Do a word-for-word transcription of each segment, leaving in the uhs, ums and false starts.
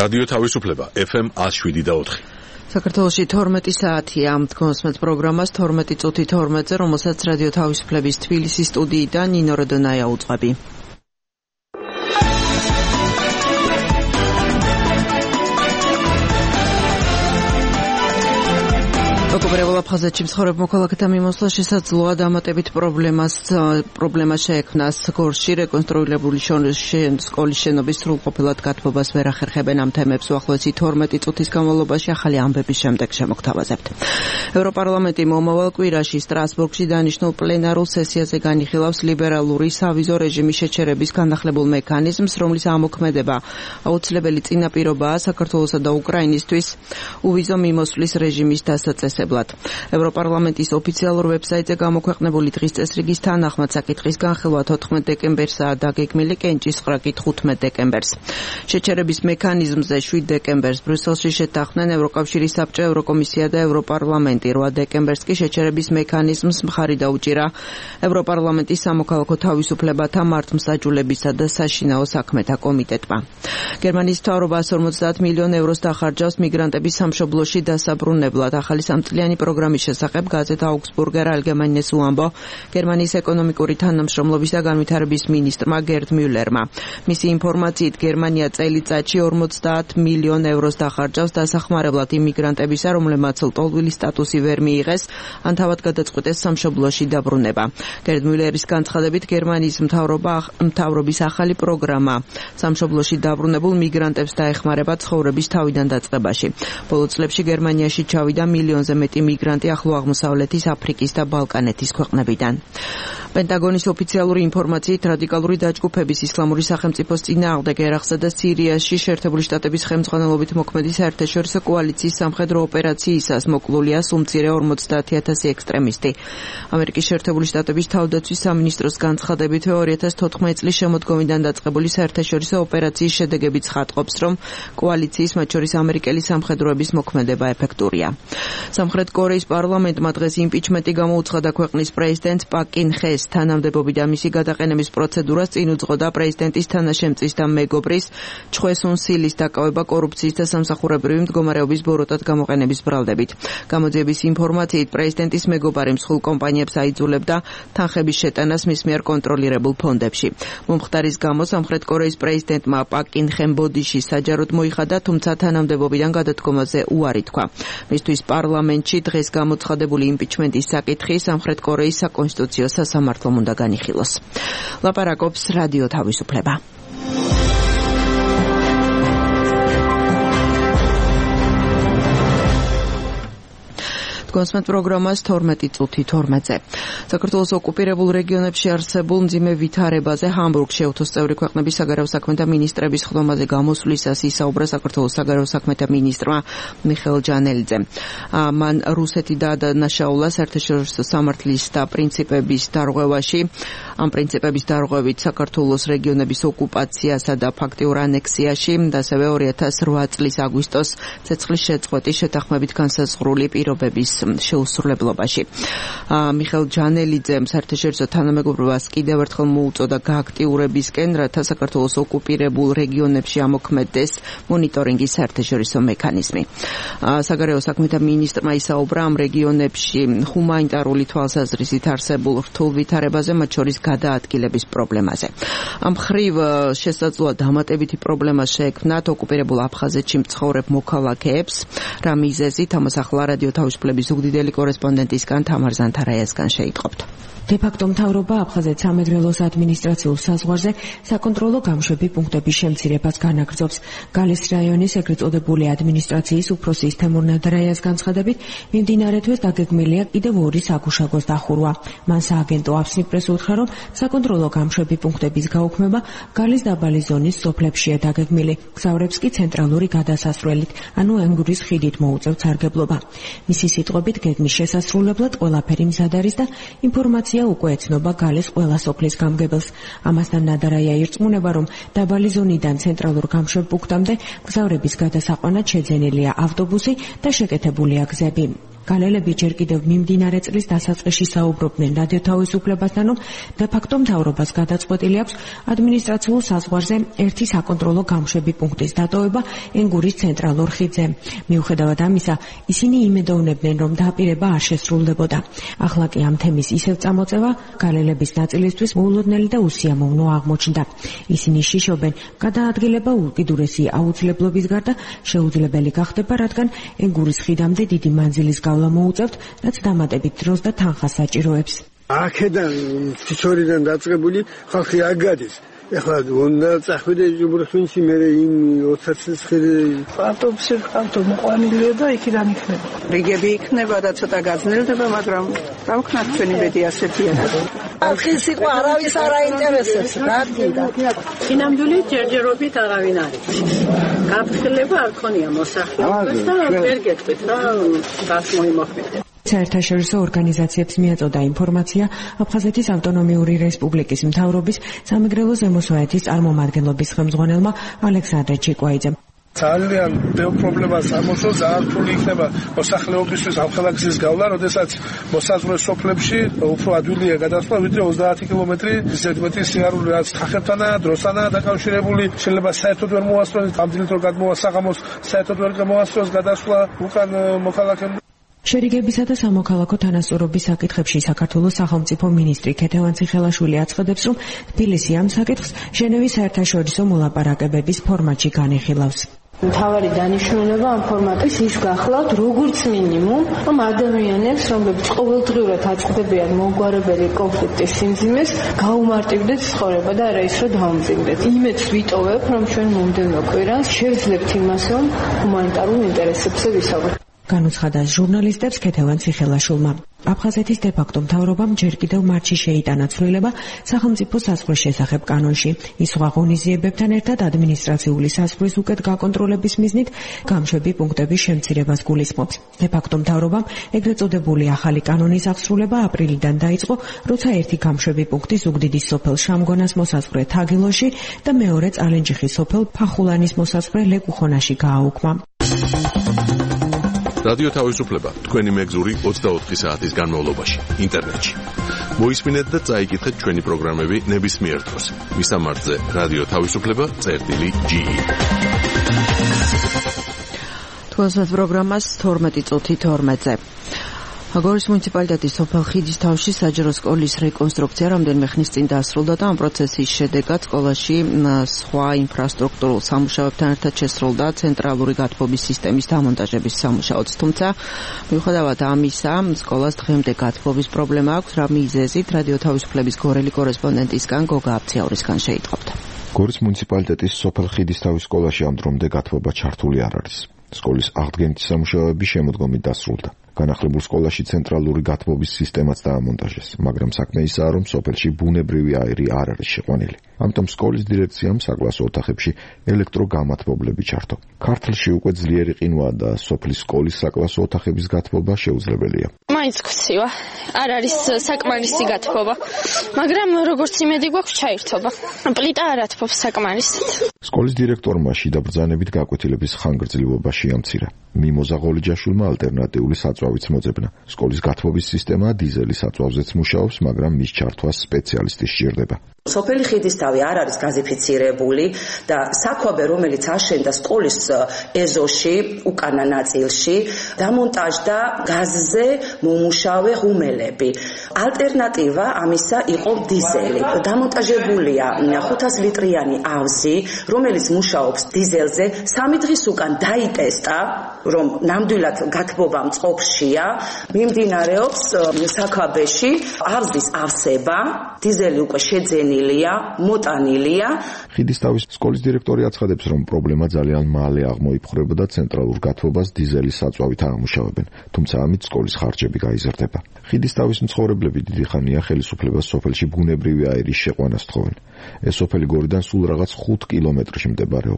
რადიო თავისუფლება ეფ ემ one oh seven და four. საქართველოში თორმეტი საათია თქოსმეთ პროგრამას თორმეტი წუთი თორმეტზე, რომელსაც რადიო თავისუფლების თბილისის სტუდიიდან ნინო როდონაია უწყები. ოკუპირებულ აფხაზეთში მცხოვრებ მოქალაქეთა მიმოსვლა შესაძლოა დამატებით პრობლემას პრობლემას შეექმნას. გორში რეკონსტრუირებული სკოლის შენობის სრულყოფილად გათბობას ვერ ახერხებენ ამ თემებს. უახლოესი თორმეტი წუთის განმავლობაში ახალი ამბების შემდეგ შემოგთავაზებთ. ევროპარლამენტი მომავალ კვირაში სტრასბურგში დანიშნულ პლენარულ სესიაზე განიხილავს ლიბერალური სავიზო რეჟიმის შეჩერების განახლებულ მექანიზმს, რომლის ამოქმედება აუცილებელი წინაპირობაა საქართველოსა და უკრაინისთვის უვიზო მიმოსვლის რეჟიმის დასაწესებლად. ევროპარლამენტის ოფიციალურ ვებსაიტზე გამოქვეყნებული დღის წესრიგის თანახმად საკითხის განხილვა თოთხმეტ დეკემბერსაა დაგეგმილი, კენჭისყრა კი თხუთმეტ დეკემბერს. შეჩერების მექანიზმზე შვიდ დეკემბერს ბრიუსელში შეთანხმდნენ ევროკავშირის საბჭო, ევროკომისია და ევროპარლამენტი. რვა დეკემბერს კი შეჩერების მექანიზმს მხარი დაუჭირა ევროპარლამენტის სამოქალაქო თავისუფლებათა, მართლმსაჯულებისა და საშინაო საქმეთა კომიტეტმა. გერმანიის მთავრობა one hundred fifty მილიონ ევროს დახარჯავს მიგრანტების სამშობლოში დასაბრუნებლად. ახალი სამწლიანი პროგრამის შესახებ გაზეთ აუგსბურგერ ალგემაინეს უამბო გერმანიის ეკონომიკური თანამშრომლობის და განვითარების მინისტრმა გერდ მიულერმა. მისი ინფორმაციით გერმანია წელიწადში ორმოცდაათ მილიონ ევროს დახარჯავს დასახმარებლად იმიგრანტებისა, რომლებმაც ლტოლვილი სტატუსი ვერ მიიღეს, ან თავად გადაწყვიტეს სამშობლოში დაბრუნება. გერდ მიულერის განცხადებით გერმანიის მთავრობა მთავრობის ახალი პროგრამა სამშობლოში დაბრუნებულ მიგრანტებს დაეხმარება ცხოვრების თავიდან დაწყებაში. ბოლო წლებში გერმანიაში ჩავიდა მილიონზე მეტი მიგრანტი ახლო აღმოსავლეთის, აფრიკის და ბალკანეთის ქვეყნებიდან. პენტაგონის ოფიციალური ინფორმაციით რადიკალური დაჯგუფების ისლამური სახელმწიფოს წინააღმდეგ ერაყსა და სირიაში შეერთებული შტატების ხელმძღვანელობით მოქმედი საერთაშორისო კოალიციის სამხედრო ოპერაციისას მოკლულია სულ მცირე ორმოცდაათი ათასი ექსტრემისტი. ამერიკის შეერთებული შტატების თავდაცვის სამინისტროს განცხადებით ორი ათას თოთხმეტი წლის შემოდგომიდან დაწყებული საერთაშორისო ოპერაციის შედეგებიც ხატყობს, რომ კოალიციის, მათ შორის ამერიკელი სამხედროების მოქმედება ეფექტურია. სამხრეთ კორეის პარლამენტმა დღეს იმპიჩმენტი გამოუცხადა ქვეყნის პრეზიდენტ პაკ კინ ხეს. თანამდებობიდან მისი გადაყენების პროცედურას წინ უძღოდა პრეზიდენტის თანაშემწის და მეგობრის ჩხუე სუნ სილის დაკავება კორუფციის და სამსახურებრივი მდგომარეობის ბოროტად გამოყენების ბრალდებით. გამოძიების ინფორმაციით პრეზიდენტის მეგობარი მსხვილ კომპანიებს აიძულებდა თანხების შეტანას მის მიერ კონტროლირებულ ფონდებში. მომხდარის გამო სამხრეთ კორეის პრეზიდენტმა პაკ კინ ხემ ბოდიში საჯაროდ მოიხადა, თუმცა თანამდებობიდან გადადგომაზე უარი თქვა. მისთვის პარლამენტში დღეს გამოცხადებული იმპიჩმენტის საკითხი სამხრეთ კორეის საკონსტიტუციო სასამართლომ უნდა განიხილოს. ლაპარაკობს რადიო თავისუფლება. თქოსმეთ პროგრამას თორმეტი წუთი თორმეტზე. საქართველოს ოკუპირებულ რეგიონებში არსებულ მძიმე ვითარებაზე ჰამბურგში ეუთოს წევრი ქვეყნების საგარეო საქმეთა მინისტრების ხდომაზე გამოსვლისას ისაუბრა საქართველოს საგარეო საქმეთა მინისტრმა მიხეილ ჯანელიძემ. მან რუსეთი დაადანაშაულა საერთაშორისო სამართლის და პრინციპების დარღვევაში. ამ პრინციპების დარღვევით საქართველოს რეგიონების ოკუპაციასა და ფაქტიურ ანექსიაში და ასევე ორი ათას რვა წლის აგვისტოს ცეცხლის შეწყვეტის შეთანხმებით განსაზღვრული პირობების შეუსრულებლობაში. მიხეილ ჯანელიძემ საერთაშორისო თანამეგობრობას კიდევ ერთხელ მოუწოდა გააქტიურებისკენ, რათა საქართველოს ოკუპირებულ რეგიონებში ამოქმედდეს მონიტორინგის საერთაშორისო მექანიზმი. საგარეო საქმეთა მინისტრმა ისაუბრა ამ რეგიონებში ჰუმანიტარული თვალსაზრისით არსებულ რთულ ვითარებაზე, მათ შორის გადაადგილების პრობლემაზე. ამ მხრივ შესაძლოა დამატებითი პრობლემა შეექმნათ ოკუპირებულ აფხაზეთში მცხოვრებ მოქალაქეებს. რა მიზეზით, ამას ახლა რადიო თავისუფლების უგდიდელი კორესპონდენტისგან თამარ ზანთარაიასგან შეიტყობთ. დე-ფაქტო მთავრობა აფხაზეთს სამეგრელოს ადმინისტრაციულ საზღვარზე საკონტროლო გამშვები პუნქტების შემცირებას განაგრძობს. გალის რაიონის ეგრეთ წოდებული ადმინისტრაციის უფროსის თემურ ნადარაიას განცხადებით, მიმდინარე თვეს დაგეგმილია კიდევ ორი საგუშაგოს დახურვა. მან სააგენტო აფსნიპრეს უთხრა, რომ საკონტროლო გამშვები პუნქტების გაუქმება გალის დაბალი ზონის სოფლებშია დაგეგმილი. გზავრებს კი ცენტრალური გადასასვლელით, ანუ ენგურის ხიდით მოუწევთ სარგებლობა. მისი სიტყვებით, გეგმის შესასრულებლად ყველაფერი მზად არის და ინფორმაცია უკვე ეცნობა გალის ყველა სოფლის გამგებელს. ამასთან ნადარაია ირწმუნება, რომ დაბალი ზონიდან ცენტრალურ გამშვებ პუნქტამდე გზავრების გადასაყვანად შეძენილია ავტობუსი და შეკეთებულია გზები. გალელები ჯერ კიდევ მიმდინარე წლის დასაწყისში საუბრობდნენ რადიო თავისუფლებასთან, რომ დე-ფაქტო მთავრობას გადაწყვეტილი აქვს ადმინისტრაციულ საზღვარზე ერთი საკონტროლო გამშვები პუნქტის დატოვება ენგურის ცენტრალურ ხიდზე. მიუხედავად ამისა, ისინი იმედოვნებდნენ, რომ დაპირება არ შესრულდებოდა. ახლა კი ამ თემის ისევ წამოწევა გალელების ნაწილისთვის მოულოდნელი და უსიამოვნო აღმოჩნდა. ისინი შიშობენ, გადაადგილება უკიდურესი აუცილებლობის გარდა შეუძლებელი გახდება, რადგან ენგურის ხიდამდე დიდი მანძილის გავლა მოუწევთ, რაც დამატებით დროს და თანხას საჭიროებს. აქედან ციცორიდან დაწყებული ხალხი არ გადის. ეხლა უნდა წახვიდე ჯუბრხინში მე იმ ოცდაათის ხიდი ავტობუსი ავტომოყვანილია და იქიდან იქნება. რიგები იქნება და ცოტა გაძნელდება, მაგრამ რა ვქნათ ჩვენი ბედი ასეთია. ხალხის სიტყვა არავის არ აინტერესებს, რა თქმა უნდა. სინამდვილე ჯერჯერობით აღავინ არის. გაფრთხილება არ ქონია მოსახლეობას და ვერ გეტყვით რა გას მოიმოხმეთ. საერთაშორისო ორგანიზაციებს მიაწოდა ინფორმაცია აფხაზეთის ავტონომიური რესპუბლიკის მთავრობის სამეგრელო ზემოსვაეთის წარმომადგენლობის ხელმძღვანელმა ალექსანდრე ჩიკვაიძემ. ძალიან ბევრ პრობლემას ამოსულს ძალიან რთული იქნება მოსახლეობისთვის ამ ქალაქის გავლა, როდესაც მოსაზღვრე სოფლებში უფრო ადვილია გადასვლა, ვიდრე ოცდაათი კილომეტრი ზედმეტი სიარული, რაც თანხებთანაა, დროსანაა დაკავშირებული. შეიძლება საერთოდ ვერ მოასწროს, ამდენად რომ გადმოასაღამოს, საერთოდ ვერ მოასწროს გადასვლა უკან მოქალაქემ. შერიგებისა და სამოქალაქო თანასწორობის საკითხებში საქართველოს სახელმწიფო მინისტრი ქეთევან ციხელაშვილი აცხადებს, რომ თბილისი ამ საკითხს ჟენევის საერთაშორისო მოლაპარაკებების ფორმატში განიხილავს. მთავარი დანიშნულება ამ ფორმატის ის გახლავთ, როგორც მინიმუმ, რომ ადამიანებს, რომლებიც ყოველდღიურად აწყდებიან მოუგვარებელი კონფლიქტის სიმძიმეს, გაუმარტივდეთ ცხოვრება და არა ის, რომ დაუმძიმდეთ. იმედს ვიტოვებ, რომ ჩვენ მომდევნო კვირას შევძლებთ იმას, რომ ჰუმანიტარულ ინტერესებზე ვისაუბროთ. განუცხადა ჟურნალისტებს ქეთევან ციხელაშვილმა. აფხაზეთის დე-ფაქტო მთავრობამ ჯერ კიდევ მარტში შეიტანა ცვლილება სახელმწიფო საზღვრის შესახებ კანონში. ის სხვა ღონისძიებებთან ერთად ადმინისტრაციული საზღვრის უკეთ გაკონტროლების მიზნით გამშვები პუნქტების შემცირებას გულისხმობს. დე-ფაქტო მთავრობამ ეგრეთ წოდებული ახალი კანონის აღსრულება აპრილიდან დაიწყო, როცა ერთი გამშვები პუნქტი ზუგდიდის სოფელ შამგონას მოსაზღვრე თაგილოში და მეორე წალენჯიხის სოფელ ფახულანის მოსაზღვრე ლეკუხონაში გააუქმა. რადიო თავისუფლება თქვენი მეგზური ოცდაოთხი საათის განმავლობაში ინტერნეტში. მოისმინეთ და წაიკითხეთ ჩვენი პროგრამები ნებისმიერ დროს. მისამართზე რადიო თავისუფლება წერტილი ჯი. თქვენს პროგრამას თორმეტი წუთი თორმეტზე. აგორის მუნიციპალიტეტის სოფელ ხიდის თავში საჯარო სკოლის რეკონსტრუქცია რამდენიმე ხნის წინ დასრულდა და ამ პროცესის შედეგად სკოლაში სხვა ინფრასტრუქტურულ სამუშაოებთან ერთად შესრულდა ცენტრალური გათბობის სისტემის დამონტაჟების სამუშაოც. თუმცა მიუხედავად ამისა, სკოლას დღემდე გათბობის პრობლემა აქვს, რა მიზეზით რადიო თავისუფლების გორელი კორესპონდენტისგან გოგა აბციაურისგან შეიტყობთ. გორის მუნიციპალიტეტის სოფელ ხიდის თავის სკოლაში ამ დრომდე გათბობა ჩართული არ არის. სკოლის აღდგენითი სამუშაოები შემოდგომით დასრულდა. განახლებულ სკოლაში ცენტრალური გათბობის სისტემაც დაამონტაჟეს, მაგრამ საქმე ისაა, რომ სოფელში ბუნებრივი აირი არ არის შეყვანილი. ამიტომ სკოლის დირექციამ საკლასო ოთახებში ელექტროგამათბობლები ჩართო. ქართლში უკვე ძლიერი ყინვაა და სოფლის სკოლის საკლასო ოთახების გათბობა შეუძლებელია. მაინც გცივა, არ არის საკმარისი გათბობა, მაგრამ როგორც იმედი გვაქვს ჩაირთობა. პლიტა არ ათბობს საკმარისად. სკოლის დირექტორმა შიდა ბრძანებით გაკვეთილების ხანგრძლივობა შეამცირა. მიმოზა ღოლიჯაშვილმა ალტერნატიული საწვავიც მოძებნა. სკოლის გათბობის სისტემა დიზელის საწვავზეც მუშაობს, მაგრამ მის ჩართვას სპეციალისტი სჭირდება. სოფელი ხიდისთავი არ არის გაზიფიცირებული და საქვაბე, რომელიც აშენდა სკოლის ეზოში, უკანა ნაწილში, დამონტაჟდა გაზზე მომუშავე ღუმელები. ალტერნატივა ამისა იყო დიზელი. დამონტაჟებულია ხუთას ლიტრიანი ავზი, რომელიც მუშაობს დიზელზე. სამი დღის უკან დაიტესტა, რომ ნამდვილად გათბობა მწყობრშია, მიმდინარეობს საქვაბეში ავზის ავსება, დიზელი უკვე შეძენილია, მოტანილია. ხიდისთავის სკოლის დირექტორი აცხადებს, რომ პრობლემა ძალიან მალე აღმოიფხვრებოდა ცენტრალურ გათბობას დიზელის საწვავით აამუშავებენ, თუმცა ამით სკოლის ხარჯები გაიზრდება. ხიდისთავის მცხოვრებლები დიდი ხანია ხელისუფლებას სოფელში ბუნებრივი აირის შეყვანას თხოვენ. ეს სოფელი გორიდან სულ რაღაც ხუთ კილომეტრში მდებარეობს.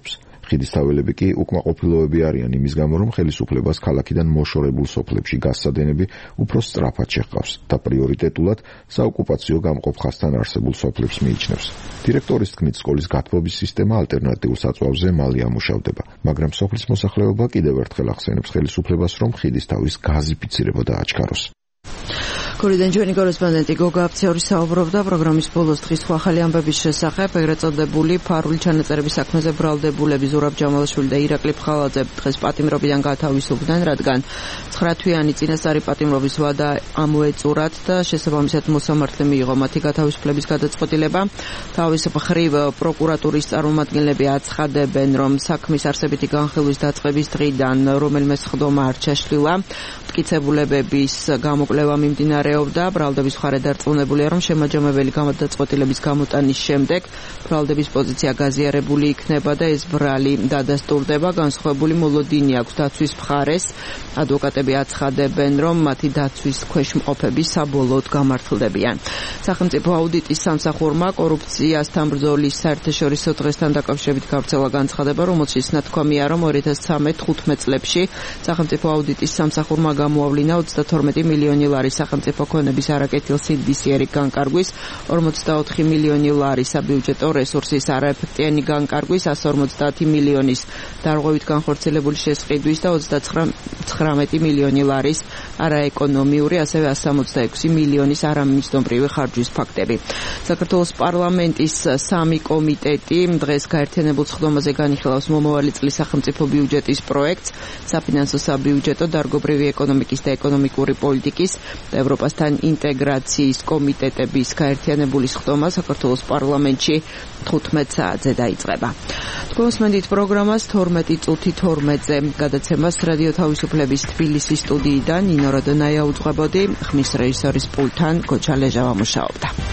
ხიდისთაველები კი უკმაყოფილოები არიან იმის გამო, რომ ხელისუფლებას ქალაქიდან მოშორებულ სოფლებში გასცადენები უფრო სწრაფად შეჰყავს და პრიორიტეტულად საოკუპაციო გამყოფ ხაზთან არსებულ სოფლებს მიიჩნევს. დირექტორის თქმით, სკოლის გათბობის სისტემა ალტერნატიულ საწვავზე მალე ამუშავდება, მაგრამ სოფლის მოსახლეობა კიდევ ერთხელ ახსენებს ხელისუფლებას, რომ ხიდისთავის გაზიფიცირება დააჩქაროს. გორიდან ჩვენი კორესპონდენტი გოგა აფციური საუბრობდა პროგრამის ბოლოს დღის სხვა ახალი ამბების შესახებ. ეგრეთ წოდებული ფარული ჩანაწერების საქმეზე ბრალდებულები ზურაბ ჯამალაშვილი და ირაკლი ფხალაძე დღეს პატიმრობიდან გათავისუფლდნენ, რადგან ცხრათვიანი წინასწარი პატიმრობის ვადა ამოეწურათ და შესაბამისად მოსამართლე მიიღო მათი გათავისუფლების გადაწყვეტილება. თავის მხრივ პროკურატურის წარმომადგენლები აცხადებენ, რომ საქმის არსებითი განხილვის დაწყების დღიდან რომელიმე სხდომა არ ჩაშლილა. მტკიცებულებების გამოკვლევა მიმდინარეობდა. ბრალდების მხარე დარწმუნებულია, რომ შემაჯამებელი გადაწყვეტილების გამოტანის შემდეგ ბრალდების პოზიცია გაზიარებული იქნება და ეს ბრალი დადასტურდება. განსხვავებული მოლოდინი აქვს დაცვის მხარეს. ადვოკატები აცხადებენ, რომ მათი დაცვის ქვეშ მყოფები საბოლოოდ გამართლდებიან. სახელმწიფო აუდიტის სამსახურმა კორუფციასთან ბრძოლის საერთაშორისო დღესთან დაკავშირებით გავრცელა განცხადება, რომელშიც ნათქვამია, რომ ორი ათას ცხრამეტ-ხუთმეტ წლებში სახელმწიფო აუდიტის სამსახურმა გამოავლინა ოცდათორმეტი მილიონი ლარის სახელმწიფო ქონების არაკეთილსინდისიერი განკარგვის, ორმოცდაოთხი მილიონი ლარის საბიუჯეტო რესურსის არაეფექტიანი განკარგვის, ასა ორმოცდაათი მილიონის დარღვევით განხორციელებული შესყიდვის და ოცდაცხრამეტი მილიონი ლარის არაეკონომიური, ასევე ასა ოცდაექვსი მილიონის არამისდომრივი ხარჯვის ფაქტები. საქართველოს პარლამენტის სამი კომიტეტი დღეს გაერთიანებულ სხდომაზე განიხილავს მომავალი წლის სახელმწიფო ბიუჯეტის პროექტს, საფინანსო საბიუჯეტო, დარგობრივი ეკონომიკის და ეკონომიკური პოლიტიკის და ევროპასთან ინტეგრაციის კომიტეტების გაერთიანებული სხდომა საქართველოს პარლამენტში თხუთმეტ საათზე დაიწყება. თქვენსმენდით პროგრამას თორმეტი წუთი თორმეტზე გადაცემას რადიო თავისუფლების თბილისის სტუდიიდან ნინო როდონაია უძღვებოდი, ხმის რეჟისორის პულტთან გოჩა ლეჟავა მუშაობდა.